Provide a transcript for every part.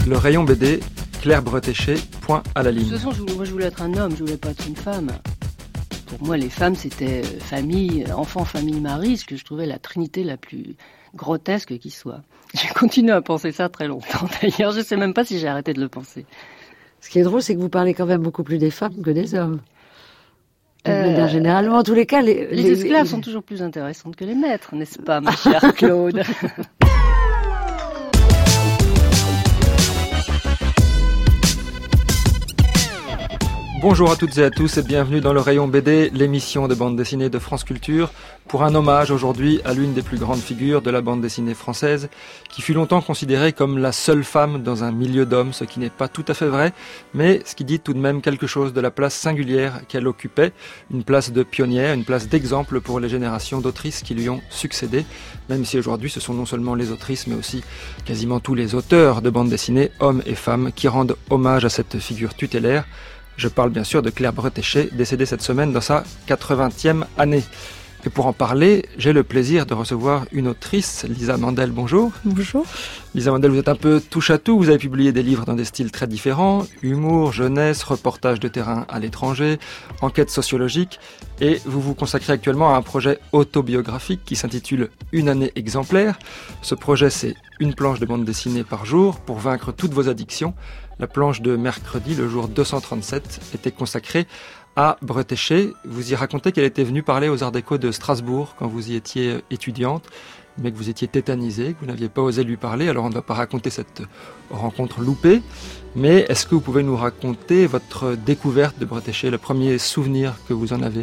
Le rayon BD, Claire Bretéché, point à la ligne. De toute façon, moi je voulais être un homme, je voulais pas être une femme. Pour moi, les femmes, c'était famille, enfant, famille, mari, ce que je trouvais la trinité la plus grotesque qui soit. J'ai continué à penser ça très longtemps. D'ailleurs, je sais même pas si j'ai arrêté de le penser. Ce qui est drôle, c'est que vous parlez quand même beaucoup plus des femmes que des hommes. Généralement, en tous les cas, les esclaves sont toujours plus intéressantes que les maîtres, n'est-ce pas, ma chère Claude? Bonjour à toutes et à tous et bienvenue dans le rayon BD, l'émission de bande dessinée de France Culture, pour un hommage aujourd'hui à l'une des plus grandes figures de la bande dessinée française, qui fut longtemps considérée comme la seule femme dans un milieu d'hommes, ce qui n'est pas tout à fait vrai, mais ce qui dit tout de même quelque chose de la place singulière qu'elle occupait, une place de pionnière, une place d'exemple pour les générations d'autrices qui lui ont succédé, même si aujourd'hui ce sont non seulement les autrices, mais aussi quasiment tous les auteurs de bande dessinée, hommes et femmes, qui rendent hommage à cette figure tutélaire. Je parle bien sûr de Claire Bretéché, décédée cette semaine dans sa 80e année. Et pour en parler, j'ai le plaisir de recevoir une autrice, Lisa Mandel, bonjour. Bonjour. Lisa Mandel, vous êtes un peu touche à tout, vous avez publié des livres dans des styles très différents, humour, jeunesse, reportage de terrain à l'étranger, enquête sociologique, et vous vous consacrez actuellement à un projet autobiographique qui s'intitule Une année exemplaire. Ce projet, c'est une planche de bande dessinée par jour pour vaincre toutes vos addictions. La planche de mercredi, le jour 237, était consacrée à Bretéché. Vous y racontez qu'elle était venue parler aux Arts Déco de Strasbourg quand vous y étiez étudiante, mais que vous étiez tétanisée, que vous n'aviez pas osé lui parler. Alors on ne va pas raconter cette rencontre loupée, mais est-ce que vous pouvez nous raconter votre découverte de Bretéché, le premier souvenir que vous en avez ?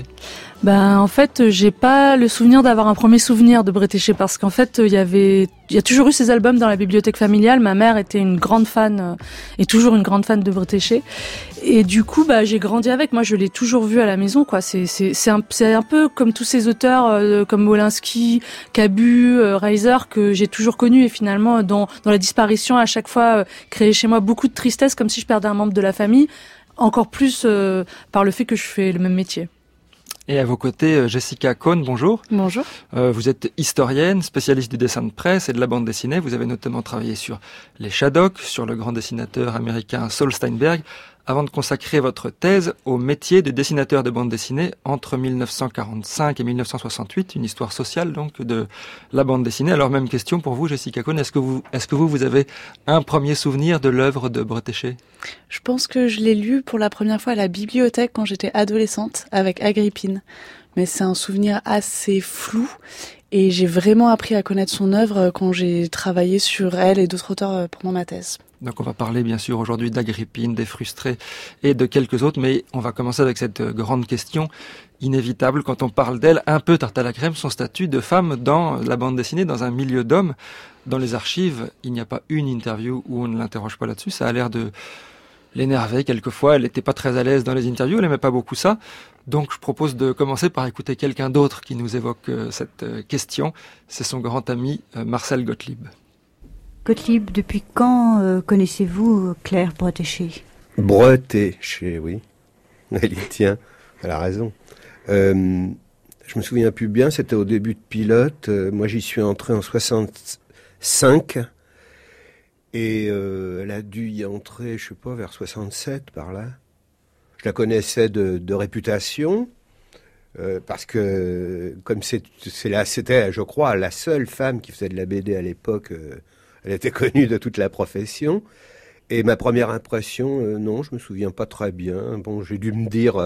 En fait, j'ai pas le souvenir d'avoir un premier souvenir de Bretéché parce qu'en fait, il y a toujours eu ces albums dans la bibliothèque familiale. Ma mère était une grande fan, est toujours une grande fan de Bretéché. Et du coup, j'ai grandi avec. Moi, je l'ai toujours vu à la maison, quoi. C'est un peu comme tous ces auteurs, comme Wolinski, Cabu, Reiser, que j'ai toujours connus et finalement, dans la disparition, à chaque fois, créé chez moi beaucoup de tristesse, comme si je perdais un membre de la famille. Encore plus par le fait que je fais le même métier. Et à vos côtés, Jessica Cohn, bonjour. Bonjour. Vous êtes historienne, spécialiste du dessin de presse et de la bande dessinée. Vous avez notamment travaillé sur les Shadocks, sur le grand dessinateur américain Saul Steinberg, avant de consacrer votre thèse au métier de dessinateur de bande dessinée entre 1945 et 1968, une histoire sociale donc de la bande dessinée. Alors même question pour vous, Jessica Cohn, est-ce que vous avez un premier souvenir de l'œuvre de Bretéché ? Je pense que je l'ai lu pour la première fois à la bibliothèque quand j'étais adolescente avec Agrippine. Mais c'est un souvenir assez flou et j'ai vraiment appris à connaître son œuvre quand j'ai travaillé sur elle et d'autres auteurs pendant ma thèse. Donc on va parler bien sûr aujourd'hui d'Agrippine, des Frustrés et de quelques autres, mais on va commencer avec cette grande question inévitable quand on parle d'elle, un peu tarte à la crème, son statut de femme dans la bande dessinée, dans un milieu d'hommes. Dans les archives, il n'y a pas une interview où on ne l'interroge pas là-dessus, ça a l'air de l'énerver quelquefois, elle n'était pas très à l'aise dans les interviews, elle n'aimait pas beaucoup ça. Donc je propose de commencer par écouter quelqu'un d'autre qui nous évoque cette question, c'est son grand ami Marcel Gottlieb. Gottlieb, depuis quand connaissez-vous Claire Bretéché ? Bretéché, oui. Elle y tient, elle a raison. Je me souviens plus bien, c'était au début de Pilote. Moi, j'y suis entré en 65. Et elle a dû y entrer, je sais pas, vers 67, par là. Je la connaissais de réputation, parce que comme c'était, je crois, la seule femme qui faisait de la BD à l'époque, elle était connue de toute la profession. Et ma première impression, non, je me souviens pas très bien. Bon, j'ai dû me dire,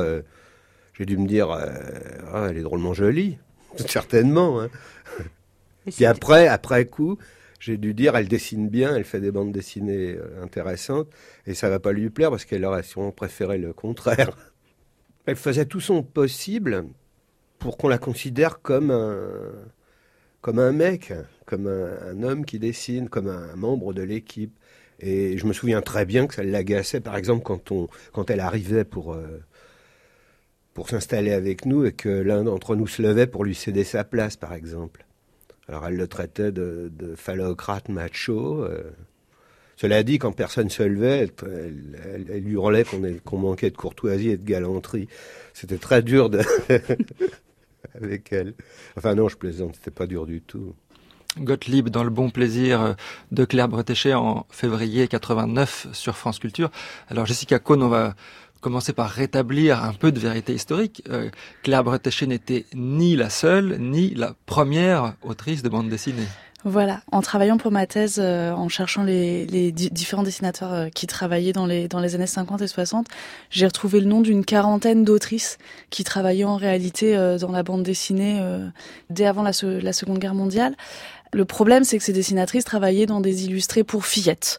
elle est drôlement jolie, certainement. Hein. Et après coup, j'ai dû dire, elle dessine bien, elle fait des bandes dessinées intéressantes, et ça va pas lui plaire parce qu'elle aurait sûrement préféré le contraire. Elle faisait tout son possible pour qu'on la considère comme un mec, comme un homme qui dessine, comme un membre de l'équipe. Et je me souviens très bien que ça l'agaçait, par exemple, quand elle arrivait pour s'installer avec nous et que l'un d'entre nous se levait pour lui céder sa place, par exemple. Alors elle le traitait de phallocrate macho. Cela dit, quand personne se levait, elle hurlait qu'on manquait de courtoisie et de galanterie. C'était très dur avec elle. Enfin non, je plaisante, c'était pas dur du tout. Gottlieb dans Le Bon Plaisir de Claire Bretéché en février 89 sur France Culture. Alors Jessica Cohn, on va commencer par rétablir un peu de vérité historique. Claire Bretéché n'était ni la seule, ni la première autrice de bande dessinée. Voilà, en travaillant pour ma thèse, en cherchant les différents dessinateurs qui travaillaient dans les années 50 et 60, j'ai retrouvé le nom d'une quarantaine d'autrices qui travaillaient en réalité dans la bande dessinée dès avant la Seconde Guerre mondiale. Le problème, c'est que ces dessinatrices travaillaient dans des illustrés pour fillettes.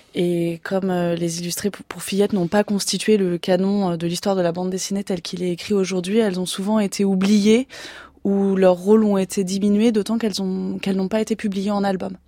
Et comme les illustrés pour fillettes n'ont pas constitué le canon de l'histoire de la bande dessinée tel qu'il est écrit aujourd'hui, elles ont souvent été oubliées où leurs rôles ont été diminués, d'autant qu'elles n'ont pas été publiées en album.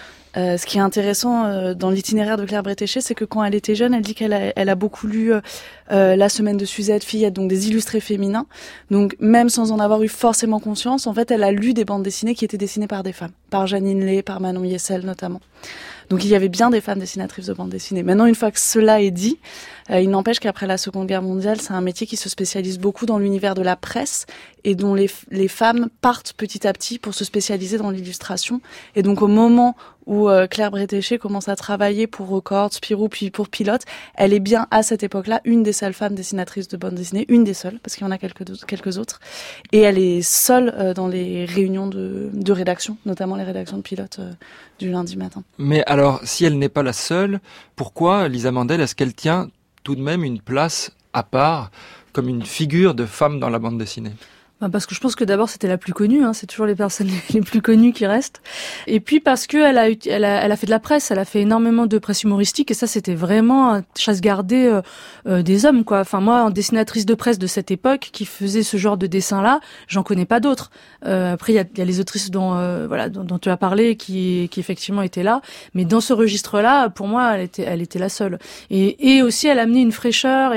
Ce qui est intéressant dans l'itinéraire de Claire Bretéché, c'est que quand elle était jeune, elle dit qu'elle a beaucoup lu La Semaine de Suzette, Fillette, donc des illustrés féminins. Donc même sans en avoir eu forcément conscience, en fait, elle a lu des bandes dessinées qui étaient dessinées par des femmes, par Janine Lay, par Manon Yessel notamment. Donc il y avait bien des femmes dessinatrices de bande dessinée. Maintenant, une fois que cela est dit, il n'empêche qu'après la Seconde Guerre mondiale, c'est un métier qui se spécialise beaucoup dans l'univers de la presse et dont les femmes partent petit à petit pour se spécialiser dans l'illustration. Et donc au moment où Claire Bretéché commence à travailler pour Record, Spirou, puis pour Pilote, elle est bien à cette époque-là une des seules femmes dessinatrices de bande dessinée, une des seules, parce qu'il y en a quelques autres. Et elle est seule dans les réunions de rédaction, notamment les rédactions de Pilote du lundi matin. Mais alors, si elle n'est pas la seule, pourquoi Lisa Mandel, est-ce qu'elle tient tout de même une place à part, comme une figure de femme dans la bande dessinée ? Parce que je pense que d'abord c'était la plus connue, c'est toujours les personnes les plus connues qui restent. Et puis parce que elle a fait de la presse, elle a fait énormément de presse humoristique et ça c'était vraiment un chasse gardée des hommes quoi. Enfin moi en dessinatrice de presse de cette époque qui faisait ce genre de dessin là, j'en connais pas d'autres. Après il y a les autrices dont tu as parlé qui effectivement étaient là, mais dans ce registre là pour moi elle était la seule. Et aussi elle a amené une fraîcheur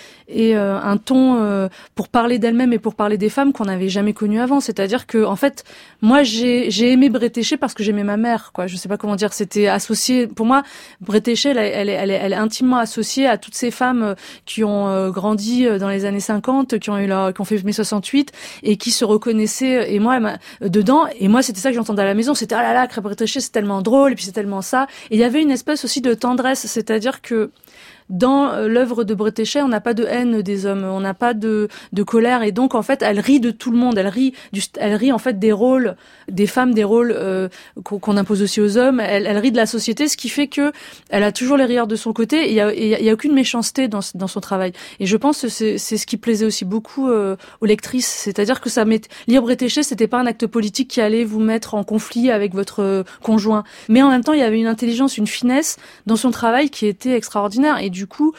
et un ton pour parler d'elle-même et pour parler des femmes qu'on n'avait jamais connues avant. C'est-à-dire que en fait, moi j'ai aimé Bretéché parce que j'aimais ma mère, quoi. Je sais pas comment dire. C'était associé. Pour moi, Bretéché, elle est intimement associée à toutes ces femmes qui ont grandi dans les années 50, qui ont fait mai 68 et qui se reconnaissaient. Et moi, dedans. Et moi, c'était ça que j'entendais à la maison. C'était ah là là, Claire Bretéché, c'est tellement drôle. Et puis c'est tellement ça. Et il y avait une espèce aussi de tendresse. C'est-à-dire que dans l'œuvre de Bretéché, on n'a pas de haine des hommes, on n'a pas de colère, et donc en fait, elle rit de tout le monde, elle rit en fait des rôles des femmes, des rôles qu'on impose aussi aux hommes. Elle rit de la société, ce qui fait que elle a toujours les rieurs de son côté. Il y a aucune méchanceté dans son travail. Et je pense que c'est ce qui plaisait aussi beaucoup aux lectrices, c'est-à-dire que lire Bretéché, c'était pas un acte politique qui allait vous mettre en conflit avec votre conjoint, mais en même temps, il y avait une intelligence, une finesse dans son travail qui était extraordinaire. Et du coup,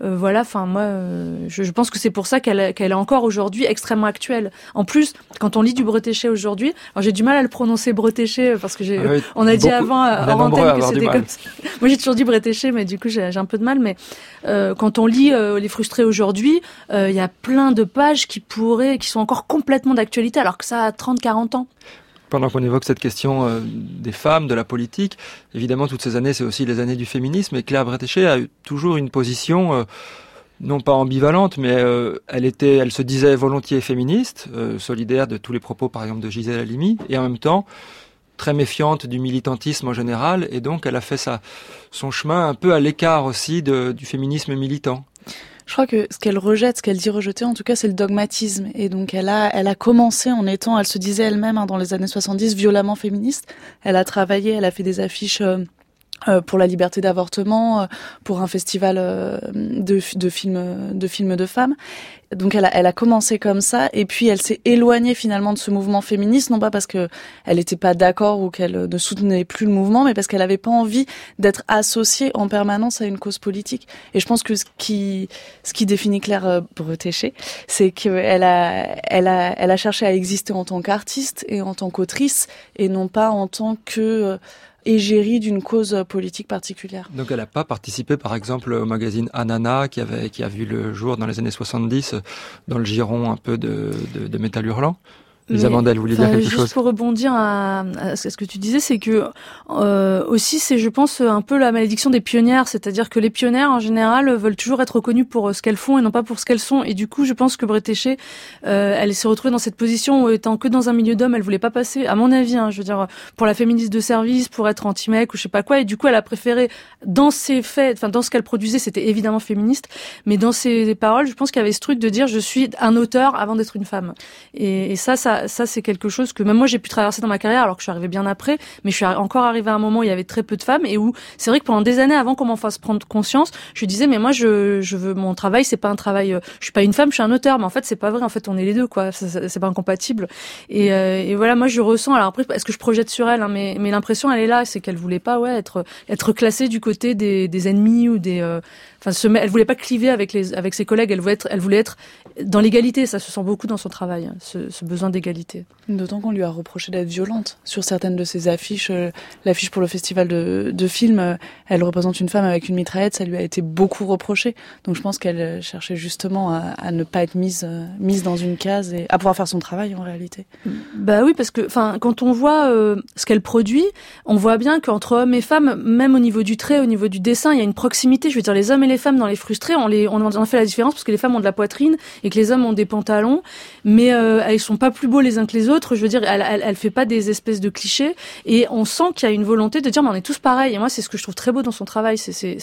je pense que c'est pour ça qu'elle est encore aujourd'hui extrêmement actuelle. En plus, quand on lit du Bretéché aujourd'hui, alors j'ai du mal à le prononcer Bretéché parce que on a dit avant hors antenne que c'était comme ça. Moi j'ai toujours dit Bretéché, mais du coup j'ai un peu de mal. Mais quand on lit Les Frustrés aujourd'hui, il y a plein de pages qui sont encore complètement d'actualité alors que ça a 30-40 ans. Pendant qu'on évoque cette question des femmes, de la politique, évidemment, toutes ces années, c'est aussi les années du féminisme. Et Claire Bretéché a eu toujours une position, non pas ambivalente, mais elle se disait volontiers féministe, solidaire de tous les propos, par exemple, de Gisèle Halimi, et en même temps très méfiante du militantisme en général. Et donc, elle a fait son chemin un peu à l'écart aussi du féminisme militant. Je crois que ce qu'elle rejette, ce qu'elle dit rejeter, en tout cas, c'est le dogmatisme. Et donc, elle a commencé elle se disait elle-même, dans les années 70, violemment féministe. Elle a travaillé, elle a fait des affiches pour la liberté d'avortement, pour un festival de films de femmes. Donc elle a commencé comme ça, et puis elle s'est éloignée finalement de ce mouvement féministe, non pas parce que elle n'était pas d'accord ou qu'elle ne soutenait plus le mouvement, mais parce qu'elle n'avait pas envie d'être associée en permanence à une cause politique. Et je pense que ce qui définit Claire Bretéché, c'est qu'elle a cherché à exister en tant qu'artiste et en tant qu'autrice, et non pas en tant que égérie d'une cause politique particulière. Donc elle n'a pas participé par exemple au magazine Anana qui a vu le jour dans les années 70 dans le giron un peu de Métal Hurlant? Lisa Mandel, vous vouliez dire quelque juste chose? Juste pour rebondir à ce que tu disais, c'est que aussi c'est, je pense, un peu la malédiction des pionnières, c'est-à-dire que les pionnières en général veulent toujours être reconnues pour ce qu'elles font et non pas pour ce qu'elles sont. Et du coup, je pense que Bretéché, elle s'est retrouvée dans cette position où, étant que dans un milieu d'hommes, elle voulait pas passer, à mon avis, je veux dire, pour la féministe de service, pour être anti-mec ou je sais pas quoi. Et du coup, elle a préféré, dans ses faits, enfin dans ce qu'elle produisait, c'était évidemment féministe, mais dans ses paroles, je pense qu'il y avait ce truc de dire je suis un auteur avant d'être une femme. Et ça c'est quelque chose que même moi j'ai pu traverser dans ma carrière, alors que je suis arrivée bien après, mais je suis encore arrivée à un moment où il y avait très peu de femmes et où c'est vrai que pendant des années avant qu'on m'en fasse prendre conscience, je disais mais moi je veux mon travail, c'est pas un travail, je suis pas une femme, je suis un auteur, mais en fait c'est pas vrai, en fait on est les deux quoi, c'est pas incompatible. Et voilà, moi je ressens, alors après est-ce que je projette sur elle, mais l'impression elle est là, c'est qu'elle voulait pas être classée du côté des ennemis ou des elle voulait pas cliver avec ses collègues, elle voulait être dans l'égalité, ça se sent beaucoup dans son travail, ce besoin d'égalité. D'autant qu'on lui a reproché d'être violente sur certaines de ses affiches. L'affiche pour le festival de films, elle représente une femme avec une mitraillette, ça lui a été beaucoup reproché. Donc je pense qu'elle cherchait justement à ne pas être mise dans une case et à pouvoir faire son travail en réalité. Bah oui, parce que quand on voit ce qu'elle produit, on voit bien qu'entre hommes et femmes, même au niveau du trait, au niveau du dessin, il y a une proximité. Je veux dire, les hommes et les femmes dans Les Frustrés, on en fait la différence parce que les femmes ont de la poitrine et que les hommes ont des pantalons, mais ils sont pas plus beaux les uns que les autres. Je veux dire, elle fait pas des espèces de clichés et on sent qu'il y a une volonté de dire mais on est tous pareils. Et moi, c'est ce que je trouve très beau dans son travail.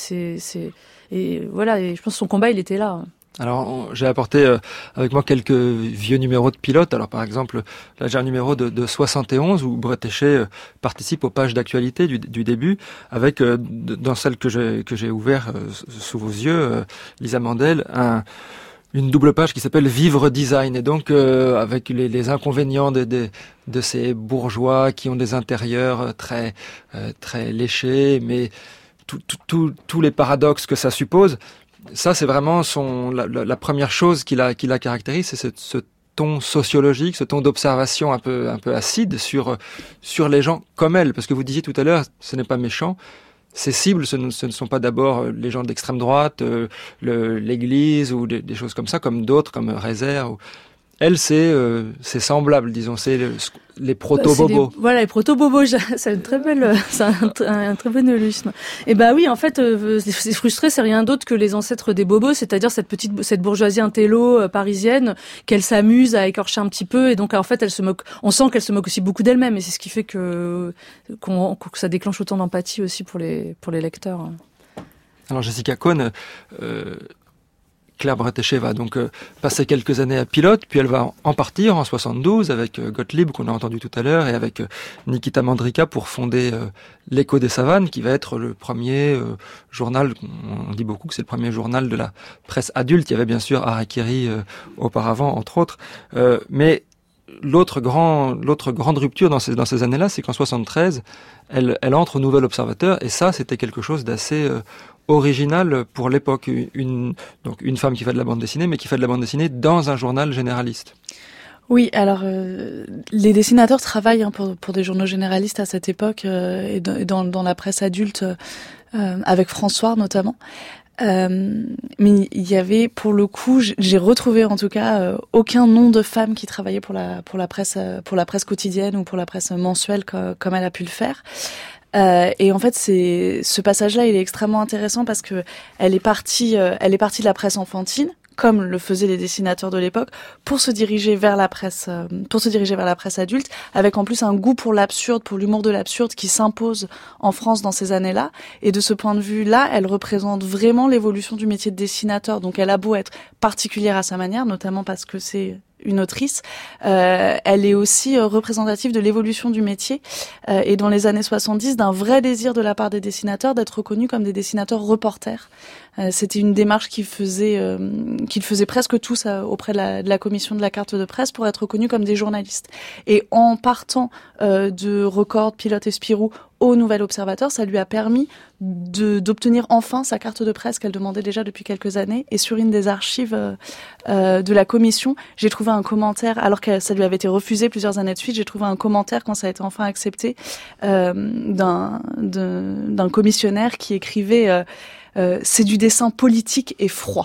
Et voilà. Et je pense que son combat, il était là. Alors, j'ai apporté avec moi quelques vieux numéros de pilotes. Alors, par exemple, là, j'ai un numéro de 71 où Bretéché participe aux pages d'actualité du début, avec dans celle que j'ai ouvert sous vos yeux, Lisa Mandel, une double page qui s'appelle Vivre Design, et donc avec les inconvénients de ces bourgeois qui ont des intérieurs très léchés, mais tous les paradoxes que ça suppose. Ça, c'est vraiment la première chose qui la caractérise, c'est ce ton sociologique, ce ton d'observation un peu acide sur les gens comme elle. Parce que vous disiez tout à l'heure, ce n'est pas méchant. Ces cibles, ce ne sont pas d'abord les gens d'extrême droite, l'Église ou des choses comme ça, comme d'autres, comme Rézère. Elle, c'est semblable, disons, c'est les proto-bobos. Voilà, les proto-bobos, c'est une très belle, c'est un très bon illustre. Et bah oui, en fait, c'est frustré, c'est rien d'autre que les ancêtres des bobos, c'est-à-dire cette bourgeoisie intello parisienne qu'elle s'amuse à écorcher un petit peu, et donc en fait, elle se moque. On sent qu'elle se moque aussi beaucoup d'elle-même, et c'est ce qui fait que ça déclenche autant d'empathie aussi pour les lecteurs. Alors Jessica Cohn. Claire Bretéché va donc passer quelques années à Pilote, puis elle va en partir en 72 avec Gottlieb qu'on a entendu tout à l'heure et avec Nikita Mandrika pour fonder l'Écho des Savanes, qui va être le premier journal. On dit beaucoup que c'est le premier journal de la presse adulte. Il y avait bien sûr Harakiri auparavant, entre autres, mais l'autre grande rupture dans ces années-là, c'est qu'en 73, elle entre au Nouvel Observateur, et ça, c'était quelque chose d'assez original pour l'époque. Donc une femme qui fait de la bande dessinée, mais qui fait de la bande dessinée dans un journal généraliste. Oui, alors les dessinateurs travaillent pour des journaux généralistes à cette époque et dans la presse adulte, avec François notamment. Mais il y avait, pour le coup, j'ai retrouvé en tout cas aucun nom de femme qui travaillait pour la presse quotidienne ou pour la presse mensuelle comme elle a pu le faire. Et en fait, ce passage-là, il est extrêmement intéressant parce que elle est partie de la presse enfantine, comme le faisaient les dessinateurs de l'époque, pour se diriger vers la presse adulte, avec en plus un goût pour l'absurde, pour l'humour de l'absurde qui s'impose en France dans ces années-là. Et de ce point de vue-là, elle représente vraiment l'évolution du métier de dessinateur. Donc elle a beau être particulière à sa manière, notamment parce que c'est une autrice, elle est aussi représentative de l'évolution du métier et dans les années 70 d'un vrai désir de la part des dessinateurs d'être reconnus comme des dessinateurs reporters. C'était une démarche qu'ils faisaient presque tous auprès de la commission de la carte de presse pour être reconnus comme des journalistes. Et en partant de Record, Pilote et Spirou au Nouvel Observateur, ça lui a permis d'obtenir enfin sa carte de presse qu'elle demandait déjà depuis quelques années. Et sur une des archives de la commission, j'ai trouvé un commentaire, alors que ça lui avait été refusé plusieurs années de suite, j'ai trouvé un commentaire quand ça a été enfin accepté d'un commissionnaire qui écrivait c'est du dessin politique et froid.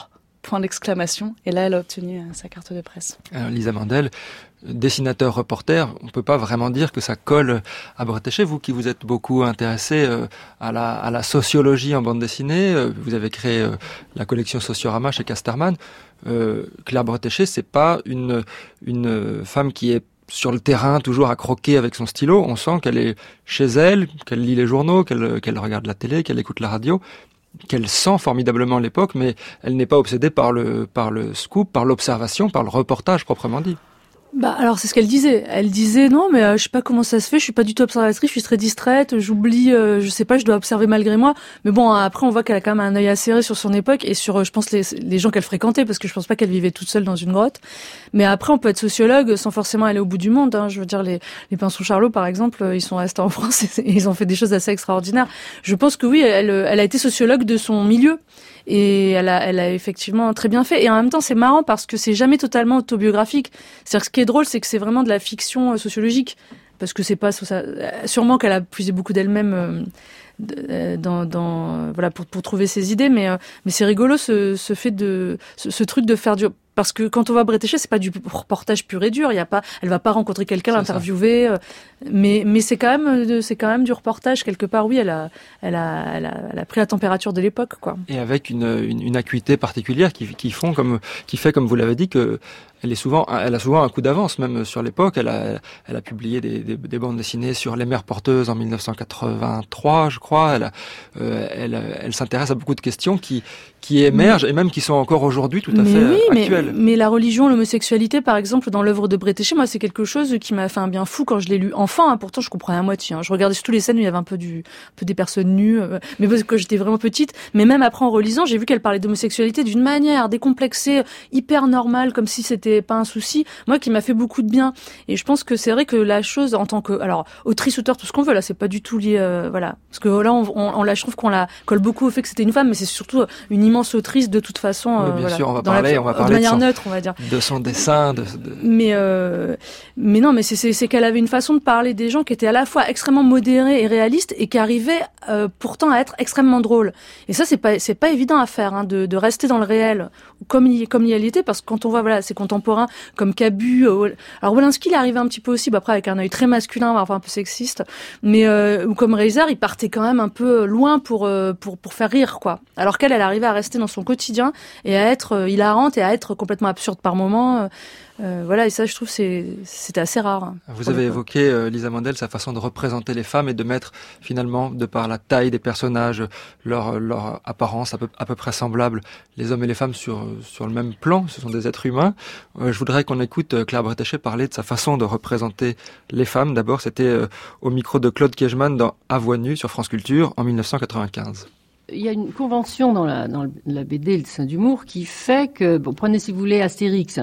point d'exclamation. Et là, elle a obtenu sa carte de presse. Alors, Lisa Mandel, dessinateur-reporter, on peut pas vraiment dire que ça colle à Bretéché. Vous qui vous êtes beaucoup intéressé à la sociologie en bande dessinée, vous avez créé la collection Sociorama chez Casterman. Claire Bretéché, c'est pas une femme qui est sur le terrain, toujours à croquer avec son stylo. On sent qu'elle est chez elle, qu'elle lit les journaux, qu'elle regarde la télé, qu'elle écoute la radio, qu'elle sent formidablement l'époque, mais elle n'est pas obsédée par le scoop, par l'observation, par le reportage proprement dit. Bah alors c'est ce qu'elle disait. Elle disait non mais je sais pas comment ça se fait, je suis pas du tout observatrice, je suis très distraite, j'oublie, je sais pas, je dois observer malgré moi. Mais bon après on voit qu'elle a quand même un œil acéré sur son époque et sur je pense les gens qu'elle fréquentait parce que je pense pas qu'elle vivait toute seule dans une grotte. Mais après on peut être sociologue sans forcément aller au bout du monde. Je veux dire les Pinson Charlot par exemple, ils sont restés en France et ils ont fait des choses assez extraordinaires. Je pense que oui, elle a été sociologue de son milieu. Et elle a effectivement très bien fait. Et en même temps, c'est marrant parce que c'est jamais totalement autobiographique. C'est-à-dire que ce qui est drôle, c'est que c'est vraiment de la fiction sociologique. Parce que c'est pas ça. Sûrement qu'elle a puisé beaucoup d'elle-même voilà pour trouver ses idées. Mais c'est rigolo ce truc de faire du. Parce que quand on va à Bretéché, c'est pas du reportage pur et dur. Elle va pas rencontrer quelqu'un, l'interviewer. Mais c'est quand même du reportage quelque part. Oui, elle a pris la température de l'époque, quoi. Et avec une acuité particulière qui fait comme vous l'avez dit que elle a souvent un coup d'avance même sur l'époque. Elle a publié des bandes dessinées sur les mères porteuses en 1983, je crois. Elle s'intéresse à beaucoup de questions qui émergent et même qui sont encore aujourd'hui tout à fait actuelles. Mais la religion, l'homosexualité, par exemple, dans l'œuvre de Bretéché, moi, c'est quelque chose qui m'a fait un bien fou quand je l'ai lu enfant. Pourtant, je comprenais à moitié. Je regardais sur toutes les scènes où il y avait un peu des personnes nues. Mais parce que j'étais vraiment petite. Mais même après, en relisant, j'ai vu qu'elle parlait d'homosexualité d'une manière décomplexée, hyper normale, comme si c'était pas un souci. Moi, qui m'a fait beaucoup de bien. Et je pense que c'est vrai que la chose, en tant que, alors, autrice, auteur, tout ce qu'on veut, là, c'est pas du tout lié, voilà. Parce que là, je trouve qu'on la colle beaucoup au fait que c'était une femme, mais c'est surtout une immense autrice de toute façon. Bien voilà, sûr, on va parler de manière neutre, on va dire. De son dessin, Mais non, mais c'est qu'elle avait une façon de parler des gens qui était à la fois extrêmement modérée et réaliste et qui arrivait pourtant à être extrêmement drôle. Et ça, c'est pas évident à faire, de rester dans le réel comme il était, parce que quand on voit ses contemporains comme Cabu, alors Wolinski il arrivait un petit peu aussi, après avec un œil très masculin, parfois un peu sexiste, mais ou comme Reiser, il partait quand même un peu loin pour faire rire, quoi. Alors qu'elle arrivait à rester dans son quotidien et à être hilarante et à être complètement absurde par moments. Voilà, et ça, je trouve, c'était assez rare. Vous avez évoqué, Lisa Mandel, sa façon de représenter les femmes et de mettre, finalement, de par la taille des personnages, leur apparence à peu près semblable, les hommes et les femmes sur le même plan. Ce sont des êtres humains. Je voudrais qu'on écoute Claire Bretéché parler de sa façon de représenter les femmes. D'abord, c'était au micro de Claude Kejman dans À voix nue sur France Culture en 1995. Il y a une convention dans la BD, le dessin d'humour, qui fait que, prenez si vous voulez Astérix,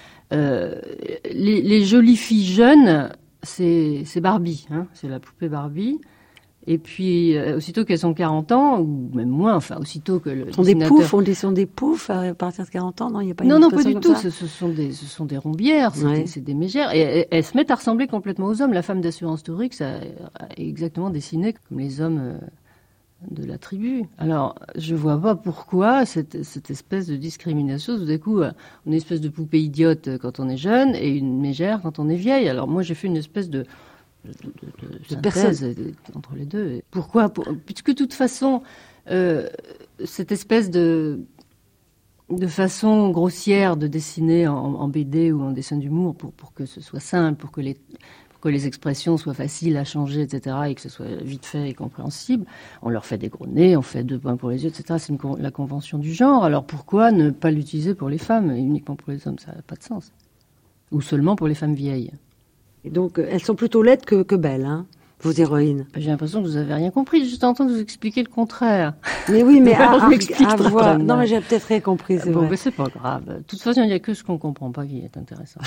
les jolies filles jeunes, c'est Barbie, c'est la poupée Barbie. Et puis, aussitôt qu'elles ont 40 ans, ou même moins, aussitôt que le sont dessinateur... des sont des poufs à partir de 40 ans, non? Il y a pas Non, pas du tout. Ce sont des rombières, c'est des mégères. Et elles se mettent à ressembler complètement aux hommes. La femme d'assurance Tourix est exactement dessinée comme les hommes de la tribu. Alors, je vois pas pourquoi cette espèce de discrimination, tout d'un coup, une espèce de poupée idiote quand on est jeune et une mégère quand on est vieille. Alors moi, j'ai fait une espèce de synthèse entre les deux. Pourquoi puisque de toute façon, cette espèce de façon grossière de dessiner en BD ou en dessin d'humour pour que ce soit simple, pour que les expressions soient faciles à changer, etc., et que ce soit vite fait et compréhensible. On leur fait des gros nez, on fait 2 points pour les yeux, etc. C'est la convention du genre. Alors pourquoi ne pas l'utiliser pour les femmes et uniquement pour les hommes? Ça n'a pas de sens. Ou seulement pour les femmes vieilles. Et donc, elles sont plutôt laides que belles, vos héroïnes. J'ai l'impression que vous n'avez rien compris. Juste en train de vous expliquer le contraire. Mais oui, mais à voir. Non, mais j'ai peut-être rien compris, c'est vrai. Mais c'est pas grave. De toute façon, il n'y a que ce qu'on comprend pas qui est intéressant.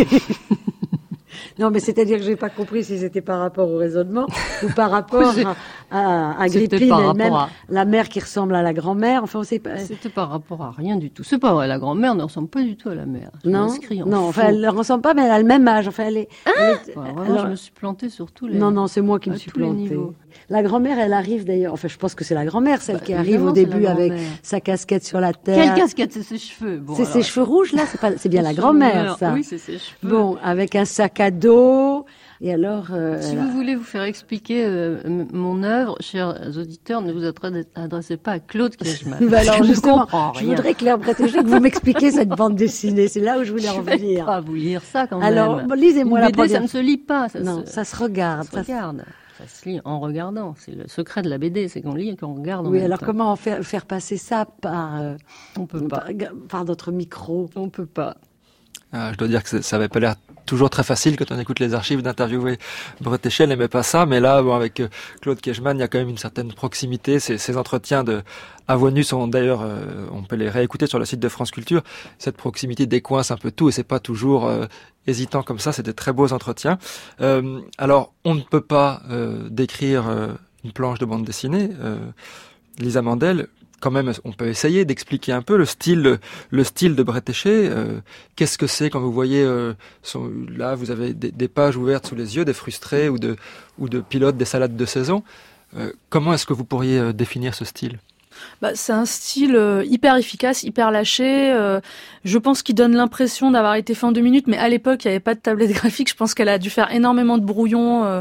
Non, mais c'est-à-dire que j'ai pas compris si c'était par rapport au raisonnement ou par rapport à Agrippine elle-même, la mère qui ressemble à la grand-mère. Enfin, on sait pas. C'était par rapport à rien du tout. C'est pas vrai, la grand-mère ne ressemble pas du tout à la mère. Non, elle ne ressemble pas, mais elle a le même âge. Enfin, alors, je me suis plantée sur tous les. Non, c'est moi qui me suis plantée. La grand-mère, elle arrive d'ailleurs. Enfin, je pense que c'est la grand-mère, celle qui arrive au début avec sa casquette sur la tête. Quelle casquette? C'est ses cheveux. Bon, c'est ses cheveux rouges là. C'est bien la grand-mère, ça. Oui, c'est ses cheveux. Bon, avec un sac à dos. Et alors, si vous voulez vous faire expliquer mon œuvre, chers auditeurs, ne vous adressez pas à Claude Kejman. Alors justement, je voudrais, Claire Bretéché, que vous m'expliquiez cette bande dessinée. C'est là où je voulais en venir. Je vais pas vous lire ça quand même. Alors, lisez-moi la BD, ça ne se lit pas. Ça se regarde. Ça se lit en regardant. C'est le secret de la BD, c'est qu'on lit et qu'on regarde. Oui, alors comment faire passer ça on peut pas. Par notre micro? On peut pas. Je dois dire que ça avait pas l'air toujours très facile quand on écoute les archives d'interviewer Bretéché. Elle n'aimait pas ça, mais là, avec Claude Kejman, il y a quand même une certaine proximité. Ces entretiens à voix nue sont d'ailleurs, on peut les réécouter sur le site de France Culture. Cette proximité décoince un peu tout et c'est pas toujours hésitant comme ça. C'est des très beaux entretiens. Alors, on ne peut pas décrire une planche de bande dessinée. Lisa Mandel, quand même, on peut essayer d'expliquer un peu le style de Bretéché. Qu'est-ce que c'est quand vous voyez là, vous avez des pages ouvertes sous les yeux, des frustrés ou de pilotes des salades de saison. Comment est-ce que vous pourriez définir ce style? C'est un style hyper efficace, hyper lâché. Je pense qu'il donne l'impression d'avoir été fait en 2 minutes, mais à l'époque, il n'y avait pas de tablette graphique. Je pense qu'elle a dû faire énormément de brouillons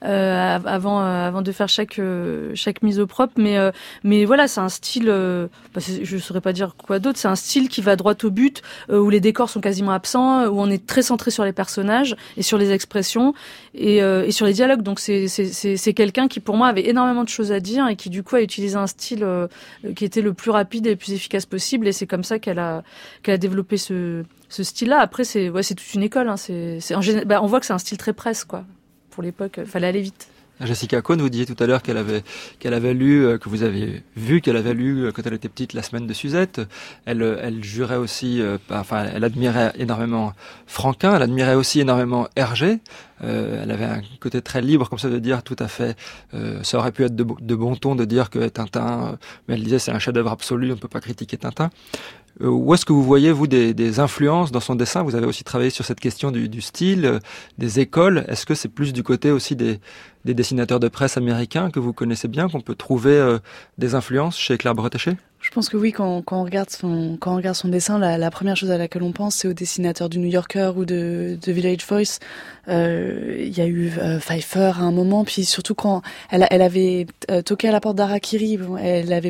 avant de faire chaque mise au propre. Mais voilà, c'est un style. Je ne saurais pas dire quoi d'autre. C'est un style qui va droit au but, où les décors sont quasiment absents, où on est très centré sur les personnages et sur les expressions et sur les dialogues. Donc c'est quelqu'un qui, pour moi, avait énormément de choses à dire et qui du coup a utilisé un style qui était le plus rapide et le plus efficace possible, et c'est comme ça qu'elle a développé ce style-là. Après, c'est toute une école. Hein. On voit que c'est un style très presse, quoi. Pour l'époque, fallait aller vite. Jessica Cohn, vous disiez tout à l'heure qu'elle avait lu, que vous avez vu qu'elle avait lu quand elle était petite La Semaine de Suzette. Elle jurait aussi, elle admirait énormément Franquin, elle admirait aussi énormément Hergé. Elle avait un côté très libre comme ça de dire tout à fait, ça aurait pu être de bon ton de dire que Tintin, mais elle disait c'est un chef-d'œuvre absolu, on ne peut pas critiquer Tintin. Où est-ce que vous voyez, vous, des influences dans son dessin? Vous avez aussi travaillé sur cette question du style, des écoles. Est-ce que c'est plus du côté aussi des dessinateurs de presse américains que vous connaissez bien, qu'on peut trouver des influences chez Claire Bretéché? Je pense que oui, quand on regarde son dessin, la première chose à laquelle on pense, c'est aux dessinateurs du New Yorker ou de Village Voice. Il y a eu Pfeiffer à un moment, puis surtout quand elle avait toqué à la porte d'Harakiri, on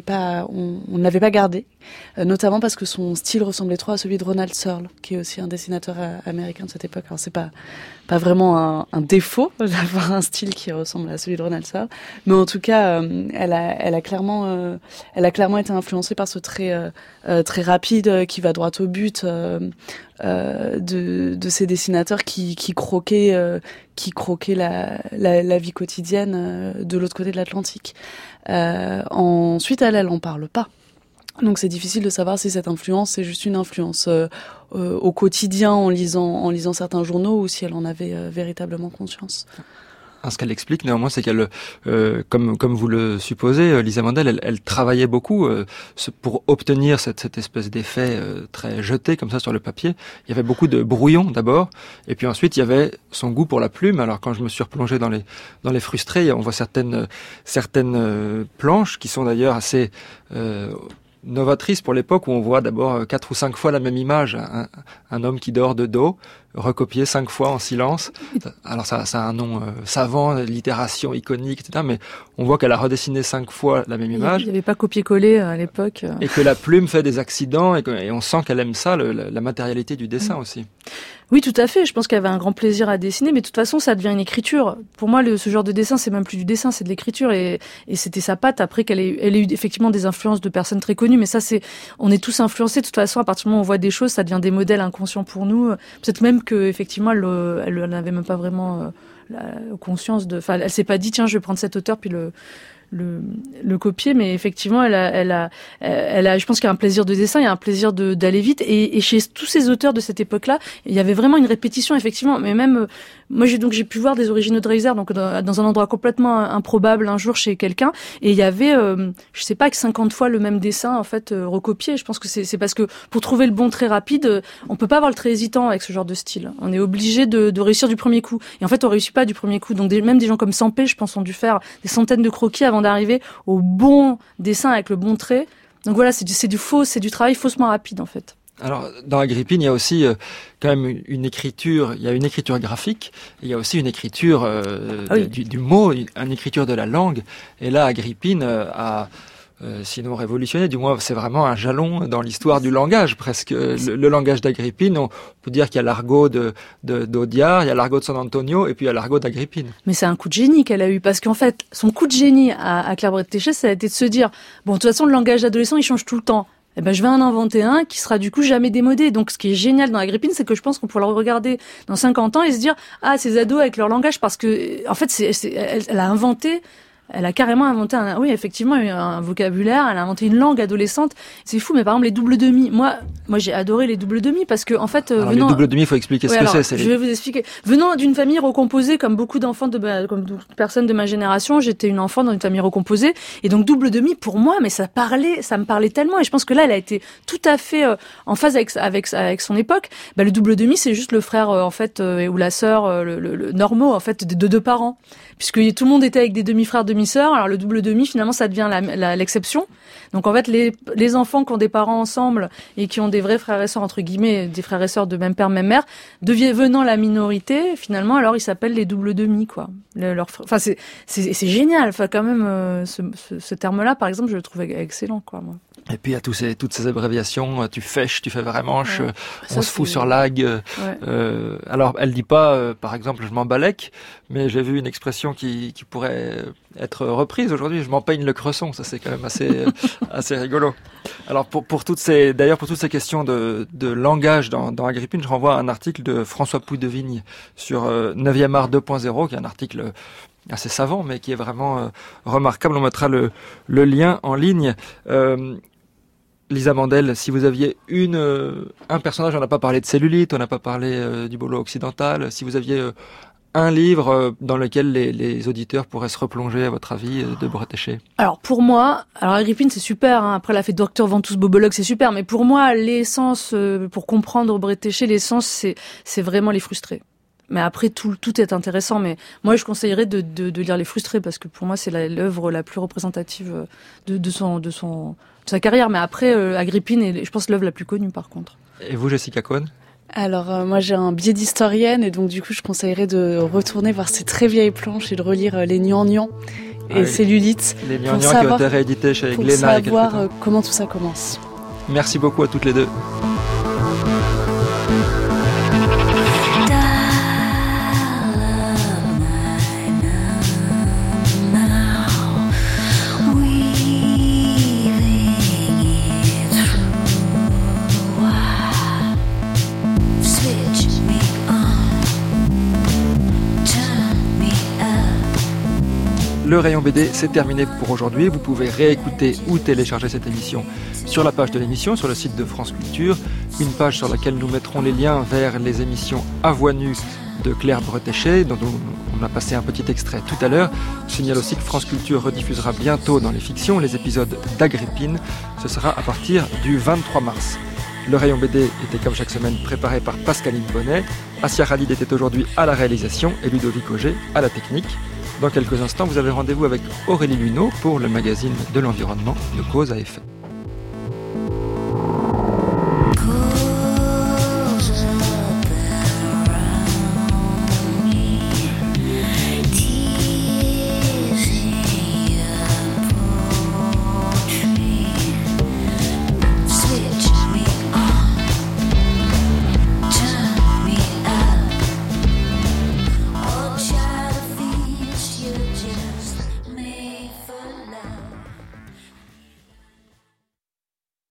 ne l'avait pas gardé, notamment parce que son style ressemblait trop à celui de Ronald Searle, qui est aussi un dessinateur américain de cette époque. Alors c'est pas vraiment un défaut d'avoir un style qui ressemble à celui de Ronald Searle, mais en tout cas, elle a clairement été influencée par ce trait très rapide qui va droit au but de ces dessinateurs qui croquaient la vie quotidienne de l'autre côté de l'Atlantique. Ensuite, elle en parle pas. Donc c'est difficile de savoir si cette influence c'est juste une influence au quotidien en lisant certains journaux, ou si elle en avait véritablement conscience. Ce qu'elle explique néanmoins, c'est qu'elle, comme vous le supposez, Lisa Mandel, elle travaillait beaucoup pour obtenir cette espèce d'effet très jeté comme ça sur le papier. Il y avait beaucoup de brouillons d'abord, et puis ensuite il y avait son goût pour la plume. Alors quand je me suis replongé dans les frustrés, on voit certaines planches qui sont d'ailleurs assez novatrice pour l'époque, où on voit d'abord 4 ou 5 fois la même image, un homme qui dort de dos, recopié 5 fois en silence. Alors ça a un nom savant, littération iconique, etc. Mais on voit qu'elle a redessiné 5 fois la même image. Il n'y avait pas copié-collé à l'époque. Et que la plume fait des accidents, et on sent qu'elle aime ça, la matérialité du dessin aussi. Oui, tout à fait. Je pense qu'elle avait un grand plaisir à dessiner, mais de toute façon, ça devient une écriture. Pour moi, ce genre de dessin, c'est même plus du dessin, c'est de l'écriture, et c'était sa patte. Après qu'elle ait eu effectivement des influences de personnes très connues, mais ça, on est tous influencés. De toute façon, à partir du moment où on voit des choses, ça devient des modèles inconscients pour nous. Peut-être même que, effectivement, elle n'avait même pas vraiment la conscience elle s'est pas dit, tiens, je vais prendre cet auteur puis le copier, mais effectivement, elle a, je pense qu'il y a un plaisir de dessin, il y a un plaisir d'aller vite, et chez tous ces auteurs de cette époque-là, il y avait vraiment une répétition, effectivement, mais même, moi j'ai pu voir des originaux de Reiser, donc dans un endroit complètement improbable un jour chez quelqu'un, et il y avait, je sais pas, que 50 fois le même dessin, en fait, recopié. Je pense que c'est parce que pour trouver le bon trait rapide, on peut pas avoir le trait hésitant avec ce genre de style. On est obligé de réussir du premier coup. Et en fait, on réussit pas du premier coup. Donc même des gens comme Sampé, je pense, ont dû faire des centaines de croquis avant d'arriver au bon dessin avec le bon trait. Donc voilà, c'est du travail faussement rapide, en fait. Alors, dans Agrippine, il y a aussi quand même une écriture, il y a une écriture graphique, et il y a aussi une écriture du mot, une écriture de la langue. Et là, Agrippine a sinon révolutionné, du moins c'est vraiment un jalon dans l'histoire du langage, presque. Le langage d'Agrippine, on peut dire qu'il y a l'argot d'Audiard, il y a l'argot de San Antonio, et puis il y a l'argot d'Agrippine. Mais c'est un coup de génie qu'elle a eu, parce qu'en fait, son coup de génie à Claire Bretéché, ça a été de se dire, bon, de toute façon, le langage d'adolescent, il change tout le temps. Eh ben, je vais en inventer un qui sera du coup jamais démodé. Donc, ce qui est génial dans Agrippine, c'est que je pense qu'on pourra le regarder dans 50 ans et se dire, ah, ces ados avec leur langage, parce que, en fait, elle a carrément inventé un vocabulaire, elle a inventé une langue adolescente. C'est fou, mais par exemple, les doubles demi. Moi, j'ai adoré les doubles demi parce que, en fait, les doubles demi, il faut expliquer ce que c'est. Je vais vous expliquer. Venant d'une famille recomposée, comme beaucoup d'enfants comme beaucoup de personnes de ma génération, j'étais une enfant dans une famille recomposée. Et donc, double demi, pour moi, mais ça me parlait tellement. Et je pense que là, elle a été tout à fait en phase avec son époque. Le double demi, c'est juste le frère, en fait, ou la sœur, le normaux, en fait, de deux parents. Puisque tout le monde était avec des demi-frères, demi-sœurs, alors le double demi, finalement, ça devient l'exception. Donc en fait, les enfants qui ont des parents ensemble et qui ont des vrais frères et sœurs, entre guillemets, des frères et sœurs de même père, même mère, devenant la minorité, finalement, alors ils s'appellent les double demi, quoi. Enfin, c'est génial. Enfin, quand même, ce terme-là, par exemple, je le trouve excellent, quoi, moi. Et puis il y a toutes ces abréviations, tu fêches, tu fais vraiment, on se fout sur l'ag. Alors elle dit pas, par exemple, je m'en balèque, mais j'ai vu une expression qui pourrait être reprise aujourd'hui, je m'en peigne le cresson. Ça c'est quand même assez rigolo. Alors pour toutes ces questions de langage dans Agrippine, je renvoie à un article de François Pouilledevigne sur 9e art 2.0, qui est un article assez savant, mais qui est vraiment remarquable. On mettra le lien en ligne. Lisa Mandel, si vous aviez un personnage, on n'a pas parlé de cellulite, on n'a pas parlé du bolo occidental, si vous aviez un livre dans lequel les auditeurs pourraient se replonger, à votre avis, de Bretéché. Alors pour moi, Agrippine c'est super, hein. Après elle a fait Docteur Ventus Bobologue, c'est super, mais pour moi l'essence, pour comprendre Bretéché, l'essence c'est vraiment les frustrés. Mais après tout est intéressant, mais moi je conseillerais de lire Les Frustrés parce que pour moi c'est l'œuvre la plus représentative de sa carrière. Mais après Agrippine est, je pense, l'œuvre la plus connue par contre. Et vous, Jessica Cohn? Alors moi j'ai un biais d'historienne et donc du coup je conseillerais de retourner voir ces très vieilles planches et de relire les Gnangnang et Cellulite. Les Gnangnang qui ont été réédités chez Glénat. Pour savoir comment tout ça commence. Merci beaucoup à toutes les deux. Le rayon BD, c'est terminé pour aujourd'hui. Vous pouvez réécouter ou télécharger cette émission sur la page de l'émission, sur le site de France Culture. Une page sur laquelle nous mettrons les liens vers les émissions À Voix Nue de Claire Bretéché, dont on a passé un petit extrait tout à l'heure. Je signale aussi que France Culture rediffusera bientôt dans les fictions les épisodes d'Agrippine. Ce sera à partir du 23 mars. Le rayon BD était comme chaque semaine préparé par Pascaline Bonnet. Assia Khalid était aujourd'hui à la réalisation et Ludovic Auger à la technique. Dans quelques instants, vous avez rendez-vous avec Aurélie Luneau pour le magazine de l'environnement de Cause à effet.